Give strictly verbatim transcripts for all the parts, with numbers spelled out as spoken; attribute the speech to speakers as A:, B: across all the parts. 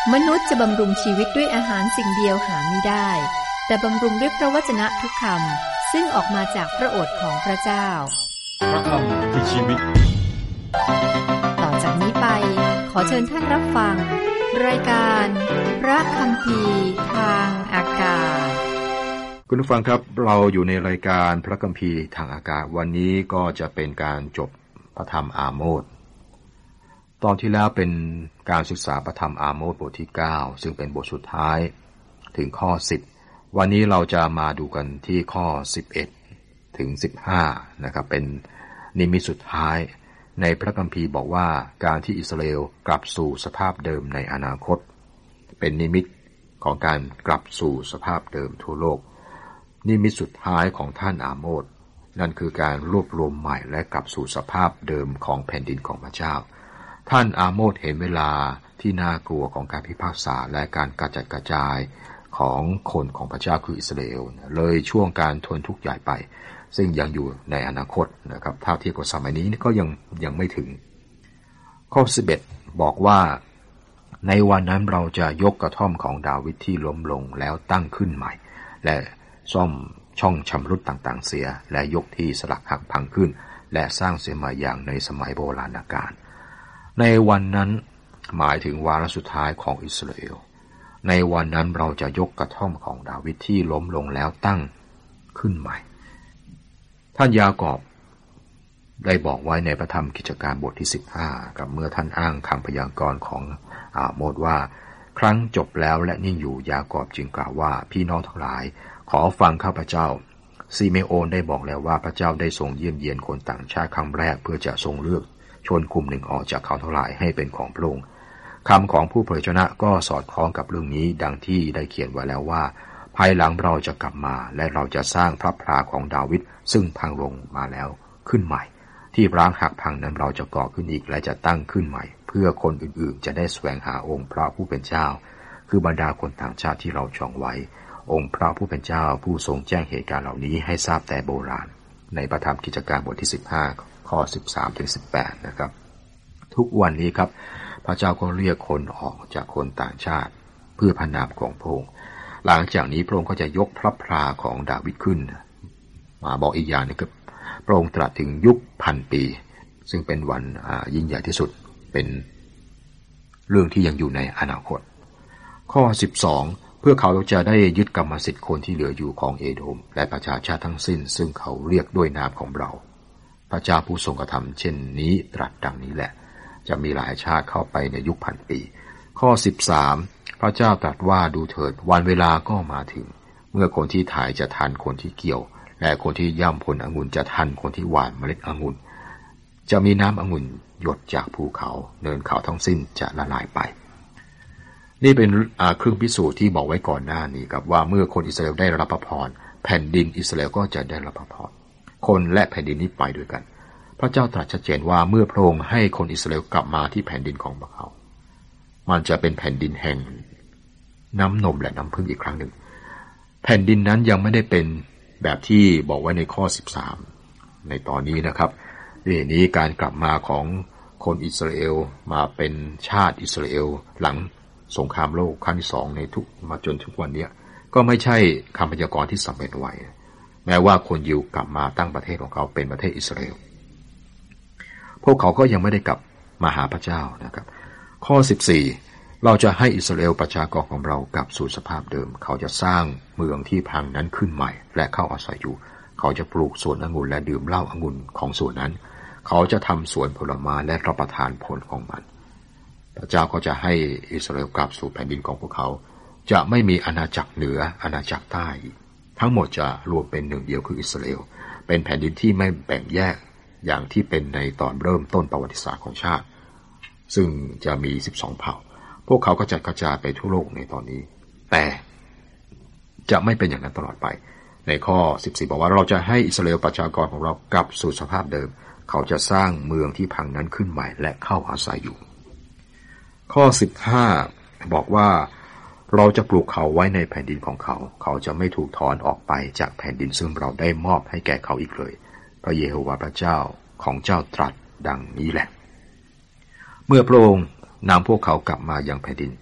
A: มนุษย์จะบำรุงชีวิตด้วยอาหารสิ่งเดียวหาไม่ได้แต่บำรุงด้วยพระวจนะทุกคำซึ่งออกมาจากพระโอษฐ์ของพระเจ้า
B: พระคำคือชีวิต
A: ต่อจากนี้ไปขอเชิญท่านรับฟังรายการพระคัมภีร์ทางอากาศ
C: คุณผู้ฟังครับเราอยู่ในรายการพระคัมภีร์ทางอากาศวันนี้ก็จะเป็นการจบพระธรรมอาโมสตอนที่แล้วเป็นการศึกษาพระธรรมอาโมสบทที่เก้าซึ่งเป็นบทสุดท้ายถึงข้อสิบวันนี้เราจะมาดูกันที่ข้อสิบเอ็ดถึงสิบห้านะครับเป็นนิมิตสุดท้ายในพระคัมภีร์บอกว่าการที่อิสราเอลกลับสู่สภาพเดิมในอนาคตเป็นนิมิตของการกลับสู่สภาพเดิมทั่วโลกนิมิตสุดท้ายของท่านอาโมสนั่นคือการรวบรวมใหม่และกลับสู่สภาพเดิมของแผ่นดินของพระเจ้าท่านอาโมสเห็นเวลาที่น่ากลัวของการพิพากษาและการกระจัดกระจายของคนของพระเจ้าคืออิสราเอลเลยช่วงการทนทุกข์ใหญ่ไปซึ่งยังอยู่ในอนาคตนะครับถ้าเทียบกับสมัยนี้ก็ยังยังไม่ถึงข้อสิบเอ็ดบอกว่าในวันนั้นเราจะยกกระท่อมของดาวิดที่ล้มลงแล้วตั้งขึ้นใหม่และซ่อมช่องชำรุดต่างๆเสียและยกที่สลักหักพังขึ้นและสร้างเสียใหม่อย่างในสมัยโบราณกาลในวันนั้นหมายถึงวาระสุดท้ายของอิสราเอลในวันนั้นเราจะยกกระท่อมของดาวิดที่ล้มลงแล้วตั้งขึ้นใหม่ท่านยากอบได้บอกไว้ในพระธรรมกิจการบทที่สิบห้ากับเมื่อท่านอ้างคำพยากรณ์ของอาโมสว่าครั้งจบแล้วและนิ่งอยู่ยากอบจึงกล่าวว่าพี่น้องทั้งหลายขอฟังข้าพเจ้าซิเมโอนได้บอกแล้วว่าพระเจ้าได้ทรงเยี่ยมเยียนคนต่างชาติครั้งแรกเพื่อจะทรงเลือกชนกลุ่มหนึ่งออกจากเขาทั้งหลายให้เป็นของพระองค์คำของผู้เผยชนะก็สอดคล้องกับเรื่องนี้ดังที่ได้เขียนไว้แล้วว่าภายหลังเราจะกลับมาและเราจะสร้างพระพลาของดาวิดซึ่งพังลงมาแล้วขึ้นใหม่ที่ร้างหักพังนั้นเราจะก่อขึ้นอีกและจะตั้งขึ้นใหม่เพื่อคนอื่นๆจะได้แสวงหาองค์พระผู้เป็นเจ้าคือบรรดาคนต่างชาติที่เราจองไว้องค์พระผู้เป็นเจ้าผู้ทรงแจ้งเหตุการณ์เหล่านี้ให้ทราบแต่โบราณในพระธรรมกิจการบทที่สิบห้าข้อสิบสามถึงสิบแปดนะครับทุกวันนี้ครับพระเจ้าก็เรียกคนออกจากคนต่างชาติเพื่อพระนามของพระองค์หลังจากนี้พระองค์ก็จะยกพระพลาของดาวิดขึ้นมาบอกอีกอย่างนึงคือพระองค์ตรัสถึงยุคพันปีซึ่งเป็นวันยิ่งใหญ่ที่สุดเป็นเรื่องที่ยังอยู่ในอนาคตข้อสิบสองเพื่อเขาจะได้ยึดกรรมสิทธิ์คนที่เหลืออยู่ของเอโดมและประชาชาติทั้งสิ้นซึ่งเขาเรียกด้วยนามของเราพระเจ้าผู้ทรงกระทำเช่นนี้ตรัสดังนี้แหละจะมีหลายชาติเข้าไปในยุคพันปีข้อสิบสามพระเจ้าตรัสว่าดูเถิดวันเวลาก็มาถึงเมื่อคนที่ถ่ายจะทันคนที่เกี่ยวและคนที่ย่ำผลองุ่นจะทันคนที่หว่านเมล็ดองุ่นจะมีน้ำองุ่นหยดจากภูเขาเนินเขาทั้งสิ้นจะละลายไปนี่เป็นเครื่องพิสูจน์ที่บอกไว้ก่อนหน้านี้ครับว่าเมื่อคนอิสราเอลได้รับพระพรแผ่นดินอิสราเอลก็จะได้รับพระพรคนและแผ่นดินนี้ไปด้วยกันพระเจ้าตรัสชัดเจนว่าเมื่อพระองค์ให้คนอิสราเอลกลับมาที่แผ่นดินของพวกเขามันจะเป็นแผ่นดินแห่งน้ำนมและน้ำพึ่งอีกครั้งหนึ่งแผ่นดินนั้นยังไม่ได้เป็นแบบที่บอกไว้ในข้อสิบสามในตอนนี้นะครับเรื่องนี้การกลับมาของคนอิสราเอลมาเป็นชาติอิสราเอลหลังสงครามโลกครั้งที่สองในทุกมาจนทุกวันนี้ก็ไม่ใช่คำพยากรณ์ที่สำเร็จไว้แม้ว่าคนยิวกลับมาตั้งประเทศของเขาเป็นประเทศอิสราเอลพวกเขาก็ยังไม่ได้กลับมาหาพระเจ้านะครับข้อสิบสี่เราจะให้อิสราเอลประชากรของเรากลับสู่สภาพเดิมเขาจะสร้างเมืองที่พังนั้นขึ้นใหม่และเข้าอาศัยอยู่เขาจะปลูกสวนองุ่นและดื่มเหล้าองุ่นของสวนนั้นเขาจะทำสวนผลไม้และรับประทานผลของมันพระเจ้าก็จะให้อิสราเอลกลับสู่แผ่นดินของพวกเขาจะไม่มีอาณาจักรเหนืออาณาจักรใต้ทั้งหมดจะรวมเป็นหนึ่งเดียวคืออิสราเอลเป็นแผ่นดินที่ไม่แบ่งแยกอย่างที่เป็นในตอนเริ่มต้นประวัติศาสตร์ของชาติซึ่งจะมีสิบสองเผ่าพวกเขาก็จะกระจายไปทั่วโลกในตอนนี้แต่จะไม่เป็นอย่างนั้นตลอดไปในข้อสิบสี่บอกว่าเราจะให้อิสราเอลประชากรของเรากลับสู่สภาพเดิมเขาจะสร้างเมืองที่พังนั้นขึ้นใหม่และเข้าอาศัยอยู่ข้อสิบห้าบอกว่าเราจะปลูกเขาไว้ในแผ่นดินของเขาเขาจะไม่ถูกถอนออกไปจากแผ่นดินซึ่งเราได้มอบให้แก่เขาอีกเลยพระเยโฮวาห์พระเจ้าของเจ้าตรัสดังนี้แหละเมื่อพระองค์นำพวกเขากลับมายังแผ่นดิน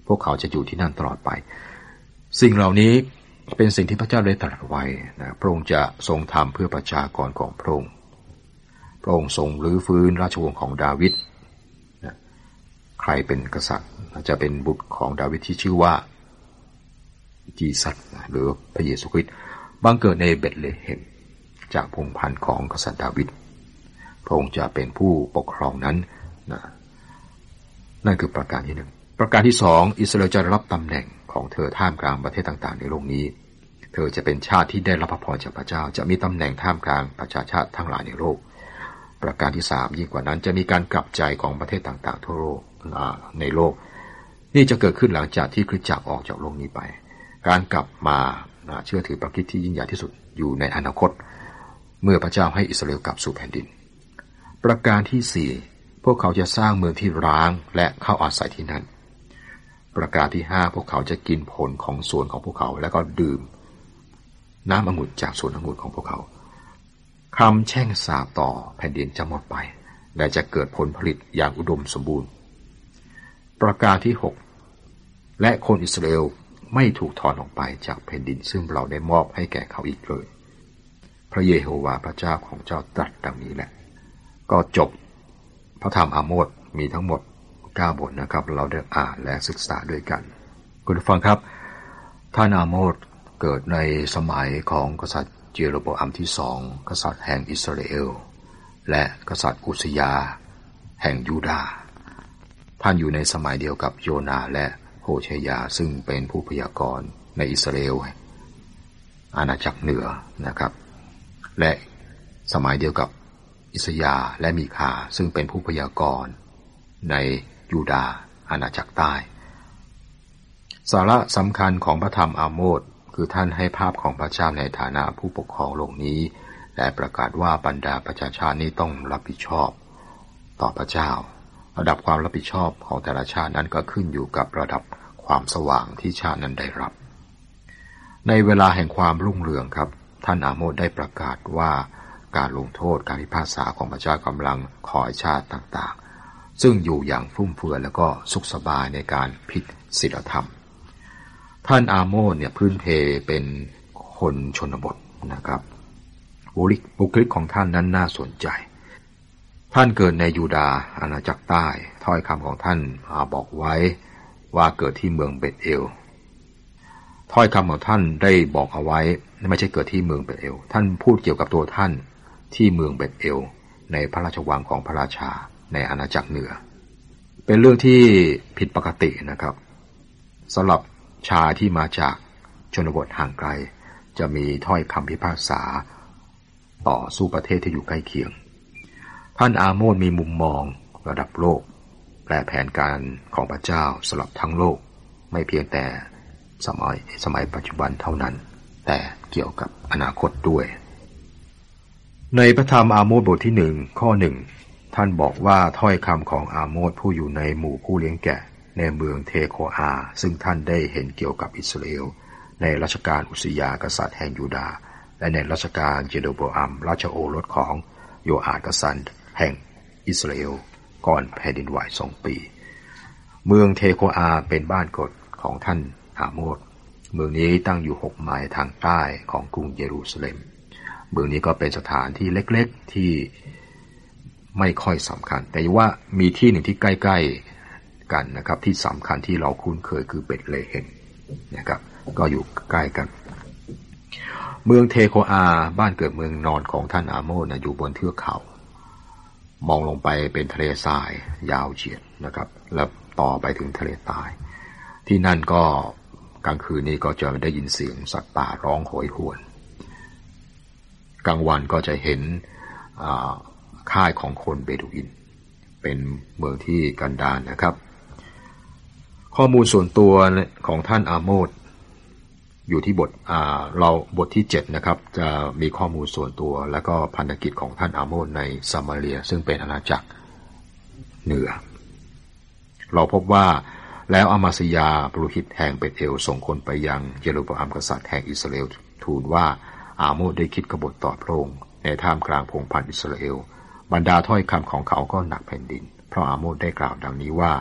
C: พวกเขาจะอยู่ที่นั่นตลอดไปสิ่งเหล่านี้เป็นสิ่งที่พระเจ้าได้ตรัสไว้นะพระองค์จะทรงทำเพื่อประชากรของพระองค์พระองค์ทรงรื้อฟื้นราชวงศ์ของดาวิดนะใครเป็นกษัตริย์จะเป็นบุตรของดาวิดที่ชื่อว่าจีซัสหรือพระเยซูคริสต์บังเกิดในเบธเลเฮมจากพงศ์พันธุ์ของกษัตริย์ดาวิดพระองค์จะเป็นผู้ปกครองนั้นนะนั่นคือประการที่หนึ่งประการที่สองอิสราเอลจะรับตำแหน่งของเธอท่ามกลางประเทศต่างๆในโลกนี้เธอจะเป็นชาติที่ได้รับพระพรจากพระเจ้าจะมีตำแหน่งท่ามกลางประชาชาติทั้งหลายในโลกประการที่สามยิ่งกว่านั้นจะมีการกลับใจของประเทศต่างๆทั่วโลกในโลกนี่จะเกิดขึ้นหลังจากที่คริสตจักรออกจากโลกนี้ไปการกลับมาเชื่อถือพระคริสต์ที่ยิ่งใหญ่ที่สุดอยู่ในอนาคตเมื่อพระเจ้าให้อิสราเอลกลับสู่แผ่นดินประการที่สี่พวกเขาจะสร้างเมืองที่ร้างและเข้าอาศัยที่นั่นประการที่ห้าพวกเขาจะกินผลของสวนของพวกเขาแล้วก็ดื่มน้ำองุ่นจากสวนองุ่นของพวกเขาคำแช่งสาปต่อแผ่นดินจะหมดไปและจะเกิดผลผลิตอย่างอุดมสมบูรณ์ประการที่หกและคนอิสราเอลไม่ถูกถอนออกไปจากแผ่นดินซึ่งเราได้มอบให้แก่เขาอีกเลยพระเยโฮวาห์พระเจ้าของเจ้าตรัสดังนี้แหละก็จบพระธรรมอาโมสมีทั้งหมดเก้าบทนะครับเราได้อ่านและศึกษาด้วยกันคุณผู้ฟังครับท่านอาโมสเกิดในสมัยของกษัตริย์เจโรโบอัมที่สองกษัตริย์แห่งอิสราเอลและกษัตริย์อุซยาแห่งยูดาห์ท่านอยู่ในสมัยเดียวกับโยนาและโฮเชยาซึ่งเป็นผู้พยากรณ์ในอิสราเอลอาณาจักรเหนือนะครับและสมัยเดียวกับอิสยาห์และมีคาซึ่งเป็นผู้พยากรณ์ในยูดาห์อาณาจักรใต้สาระสำคัญของพระธรรมอาโมสคือท่านให้ภาพของพระเจ้าในฐานะผู้ปกครองโลกนี้และประกาศว่าบรรดาประชาชาตินี้ต้องรับผิดชอบต่อพระเจ้าระดับความรับผิดชอบของแต่ละชาตินั้นก็ขึ้นอยู่กับระดับความสว่างที่ชาตินั้นได้รับในเวลาแห่งความรุ่งเรืองครับท่านอาโมสได้ประกาศว่าการลงโทษการพิพากษาของพระเจ้ากำลังคอยชาติต่างๆซึ่งอยู่อย่างฟุ่มเฟือยแล้วก็สุขสบายในการผิดศีลธรรมท่านอาโมสเนี่ยพื้นเพเป็นคนชนบทนะครับบุคลิกของท่านนั้นน่าสนใจท่านเกิดในยูดาห์อาณาจักรใต้ถ้อยคำของท่านบอกไว้ว่าเกิดที่เมืองเบธเอลถ้อยคำของท่านได้บอกเอาไว้ไม่ใช่เกิดที่เมืองเบธเอลท่านพูดเกี่ยวกับตัวท่านที่เมืองเบธเอลในพระราชวังของพระราชาในอาณาจักรเหนือเป็นเรื่องที่ผิดปกตินะครับสำหรับชายที่มาจากชนบทห่างไกลจะมีถ้อยคำพิพากษาต่อสู้ประเทศที่อยู่ใกล้เคียงท่านอาโมสมีมุมมองระดับโลกและแผนการของพระเจ้าสำหรับทั้งโลกไม่เพียงแต่สมัยสมัยปัจจุบันเท่านั้นแต่เกี่ยวกับอนาคตด้วยในพระธรรมอาโมสบทที่หนึ่งข้อหนึ่งท่านบอกว่าถ้อยคำของอาโมสผู้อยู่ในหมู่ผู้เลี้ยงแกะในเมืองเทโคอาซึ่งท่านได้เห็นเกี่ยวกับอิสราเอลในรัชกาลอุซยาห์กษัตริย์แห่งยูดาห์และในรัชกาลเจโรโบอัมราชโอรสของโยอาฮกษัตริย์แห่งอิสราเอลก่อนแผ่นดินไหวสองปีเมืองเทโคอาเป็นบ้านเกิดของท่านอาโมสเมืองนี้ตั้งอยู่หกไมล์ทางใต้ของกรุงเยรูซาเล็มเมืองนี้ก็เป็นสถานที่เล็กๆที่ไม่ค่อยสำคัญแต่ว่ามีที่หนึ่งที่ใกล้ๆกันนะครับที่สำคัญที่เราคุ้นเคยคือเบธเลเฮมนะครับก็อยู่ใกล้กันเมืองเทโคอาบ้านเกิดเมืองนอนของท่านอาโมสนะอยู่บนเทือกเขามองลงไปเป็นทะเลทรายยาวเฉียดนะครับแล้วต่อไปถึงทะเลใต้ที่นั่นก็กลางคืนนี้ก็จะได้ยินเสียงสัตว์ป่าร้องโหยหวนกลางวันก็จะเห็นค่ายของคนเบดูอินเป็นเมืองที่กันดารนะครับข้อมูลส่วนตัวของท่านอาโมสอยู่ที่บทเราบทที่เจ็ดนะครับจะมีข้อมูลส่วนตัวและก็พันธกิจของท่านอาโมสในซามาเรียซึ่งเป็นอาณาจักรเหนือเราพบว่าแล้วอามาสยาปุโรหิตแห่งเบธเอลส่งคนไปยังเยโรโบอัมกษัตริย์แห่งอิสราเอลทูลว่าอาโมสได้คิดกบฏต่อพระองค์ในท่ามกลางพงศ์พันธุ์อิสราเอลบรรดาถ้อยคำของเขาก็หนักแผ่นดินเพราะอาโมสได้กล่าวดังนี้ว่า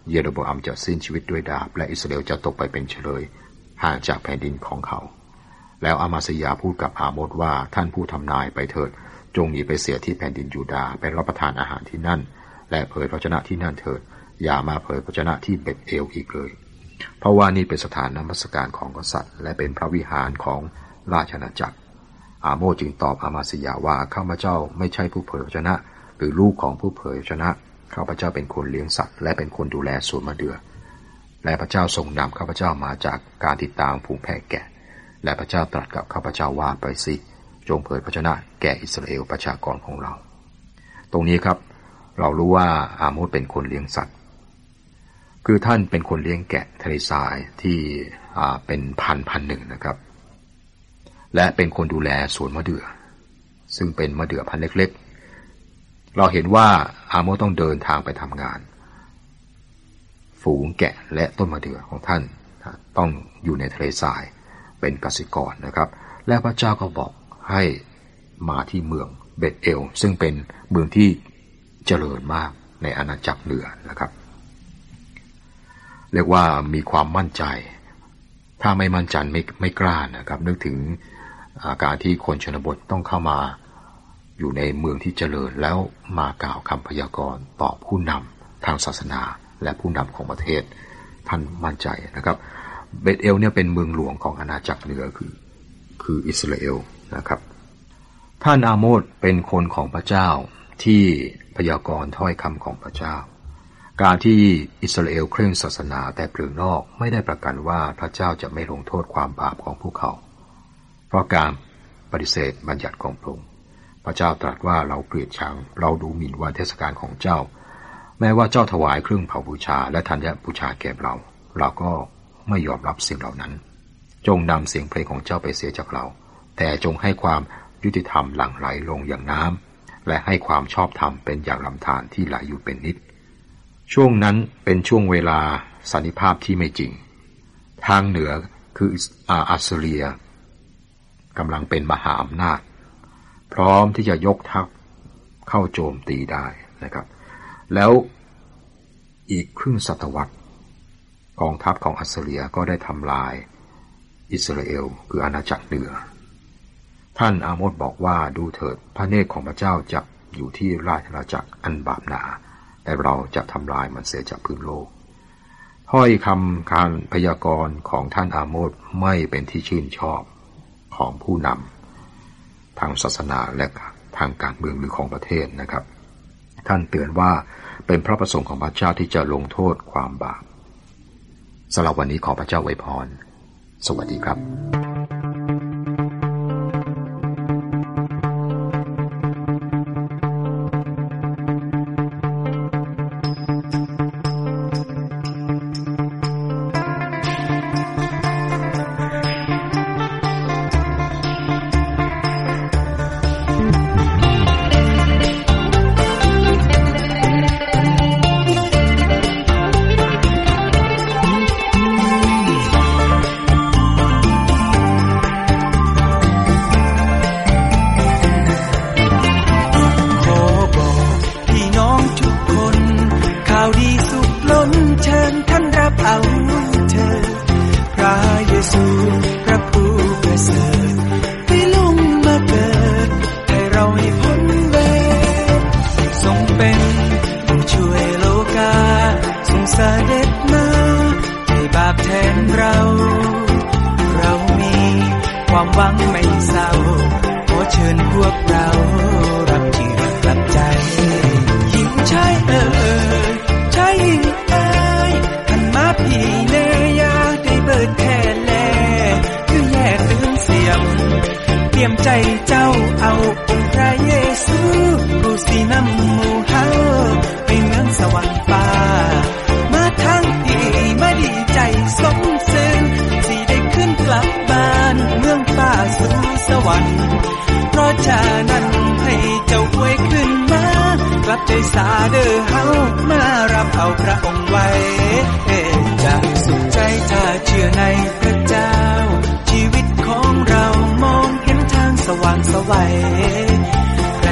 C: เยโรโบอัมจะสิ้นชีวิตด้วยดาบและอิสราเอลจะตกไปเป็นเฉลยห่างจากแผ่นดินของเขาแล้วอามาสยาพูดกับอาโมสว่าท่านผู้ทำนายไปเถิดจงหนีไปเสียที่แผ่นดินยูดาห์ไปรับประทานอาหารที่นั่นและเผยพระวจนะที่นั่นเถิดอย่ามาเผยพระวจนะที่เบ็ธเอลอีกเลยเพราะว่านี่เป็นสถานนมัสการของกษัตริย์และเป็นพระวิหารของราชอาณาจักรอาโมสจึงตอบอามาสยาว่าข้าพเจ้าไม่ใช่ผู้เผยพระวจนะหรือลูกของผู้เผยพระวจนะข้าพเจ้าเป็นคนเลี้ยงสัตว์และเป็นคนดูแลสวนมะเดื่อและพระเจ้าทรงนำข้าพเจ้ามาจากการติดตามฝูงแพะแกะและพระเจ้าตรัสกับข้าพเจ้าว่าไปสิจงเผยพระวจนะแก่อิสราเอลประชากรของเราตรงนี้ครับเรารู้ว่าอาโมสเป็นคนเลี้ยงสัตว์คือท่านเป็นคนเลี้ยงแกะทะเลทรายที่เป็นพันพันหนึ่งนะครับและเป็นคนดูแลสวนมะเดื่อซึ่งเป็นมะเดื่อพันเล็กๆเราเห็นว่าอาโมสต้องเดินทางไปทำงานฝูงแกะและต้นมะเดื่อของท่านต้องอยู่ในทะเลทรายเป็นกสิกรนะครับและพระเจ้าก็บอกให้มาที่เมืองเบธเอลซึ่งเป็นเมืองที่เจริญมากในอาณาจักรเหนือนะครับเรียกว่ามีความมั่นใจถ้าไม่มั่นใจไม่ไม่กล้านะครับนึกถึงการที่คนชนบทต้องเข้ามาอยู่ในเมืองที่เจริญแล้วมากล่าวคำพยากรณ์ต่อผู้นำทางศาสนาและผู้นำของประเทศท่านมั่นใจนะครับเบธเอลเนี่ยเป็นเมืองหลวงของอาณาจักรเหนือคือคืออิสราเอลนะครับท่านอาโมสเป็นคนของพระเจ้าที่พยากรณ์ถ้อยคำของพระเจ้าการที่อิสราเอลเคร่งศาสนาแต่เปลือกนอกไม่ได้ประกันว่าพระเจ้าจะไม่ลงโทษความบาปของพวกเขาเพราะการปฏิเสธบัญญัติของพระองค์พระเจ้าตรัสว่าเราเกลียดชังเราดูหมิ่นวันเทศกาลของเจ้าแม้ว่าเจ้าถวายเครื่องเผาบูชาและธัญบูชาแก่เราเราก็ไม่ยอมรับสิ่งเหล่านั้นจงนำเสียงเพลงของเจ้าไปเสียจากเราแต่จงให้ความยุติธรรมหลั่งไหลลงอย่างน้ำและให้ความชอบธรรมเป็นอย่างลำธารที่ไหลอยู่เป็นนิดช่วงนั้นเป็นช่วงเวลาสันนิภาพที่ไม่จริงทางเหนือคืออัสซีเรียกำลังเป็นมหาอำนาจพร้อมที่จะยกทัพเข้าโจมตีได้นะครับแล้วอีกครึ่งศตวรรษกองทัพของอัสซีเรียก็ได้ทำลายอิสราเอลคืออาณาจักรเหนือท่านอาโมสบอกว่าดูเถิดพระเนตรของพระเจ้าจับอยู่ที่ราชอาณาจักรอันบาปหนาแต่เราจะทำลายมันเสียจากพื้นโลกถ้อยคำการพยากรณ์ของท่านอาโมสไม่เป็นที่ชื่นชอบของผู้นำทางศาสนาและทางการเมืองหรือของประเทศนะครับท่านเตือนว่าเป็นพระประสงค์ของพระเจ้าที่จะลงโทษความบาปสำหรับวันนี้ขอพระเจ้าอวยพรสวัสดีครับ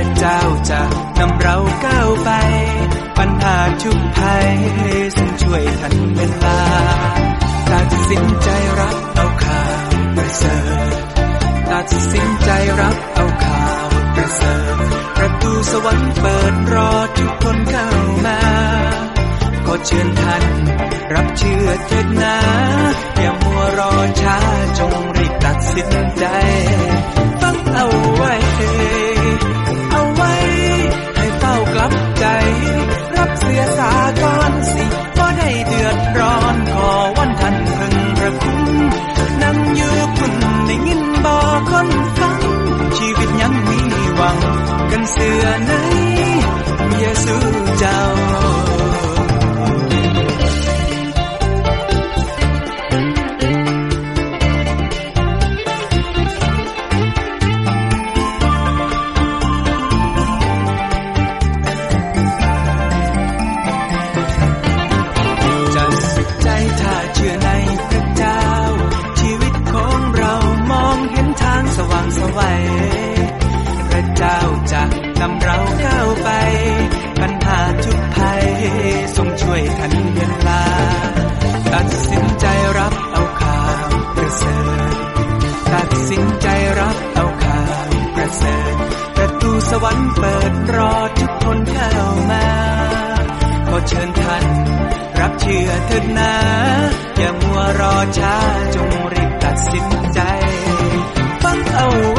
D: นำเราก้าวไปปัญหาทุกภัยทรงช่วยทันเวลาตัดสินใจรับเอาข่าวประเสริฐตัดสินใจรับเอาข่าวประเสริฐประตูสวรรค์เปิดรอทุกคนเข้ามาขอเชิญท่านรับเชื่อเถิดนะอย่ามัวรอช้าจงรีบตัดสินใจฟังเอาไว้เอาไว้ให้เฝ้ากลับใจรับเสียสาก่อนสิบ่ได้เดือดร้อนขอวันท่านพึงพระคุณนั่งอยู่คุณได้ยินบ่คนฟังชีวิตยังมีหวังกันเสือไหนเยซูเจ้าพระเจ้าจะนำเราก้าวไปปัญหาทุกภัยทรงช่วยทันเวลาตัดสินใจรับเอาข่าวประเสริฐตัดสินใจรับเอาข่าวประเสริฐประตูสวรรค์เปิดรอทุกคนเข้ามาขอเชิญท่านรับเชื่อเถิดนะอย่ามัวรอช้าจงรีบตัดสินใจฟังเอา